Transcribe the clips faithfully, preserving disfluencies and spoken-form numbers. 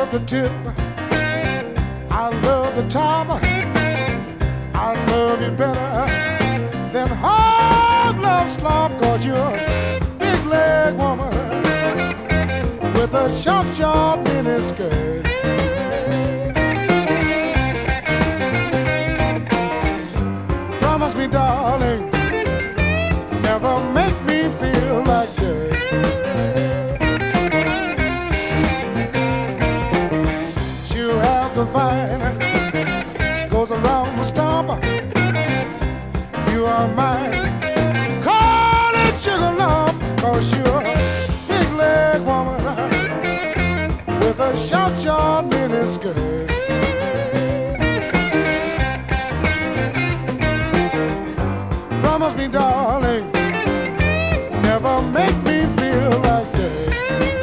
love the tip, I love the top, I love you better than hog love slop, 'cause you're a big leg woman with a short, short mini skirt. Promise me, darling, never make me feel like dirt. She has the vine, goes around the stump. You are mine, call it sugar lump, 'cause you're a big leg woman with a short, short mini skirt. Promise me, darling, never make me feel like that.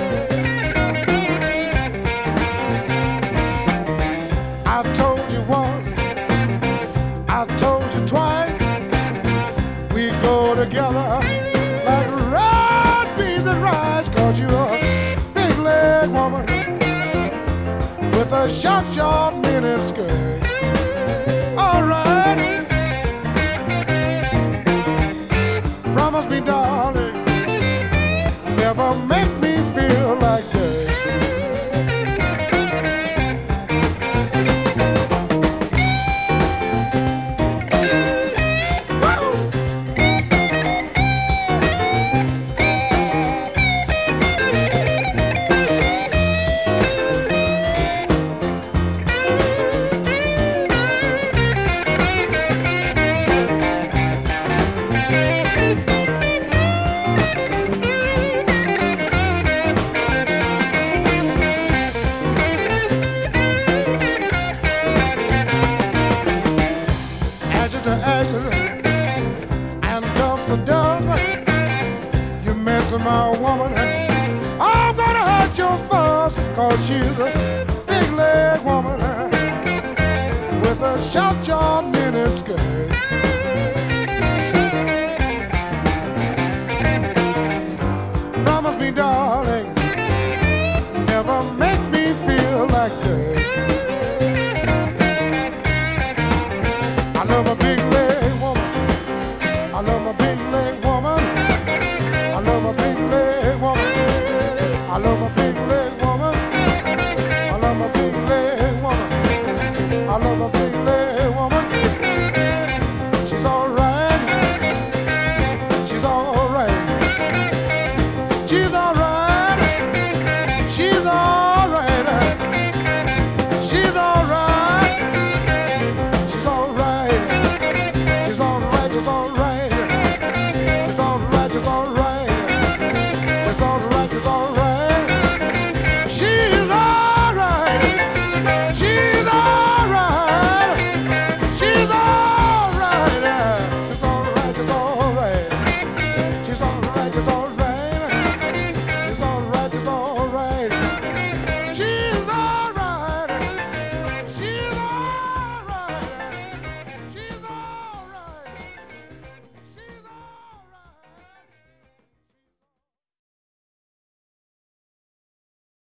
I told you once, I told you twice, we go together like red beans and rice, 'cause you're a big leg woman with a short, short mini skirt. All right. Promise me, darling, never make me feel like that. Ashes to ashes and dust to dust. You mess with my woman, I'm gonna hurt your fuss, 'cause she's a big leg woman with a short, short mini skirt. Promise me, darling, never make me feel like that.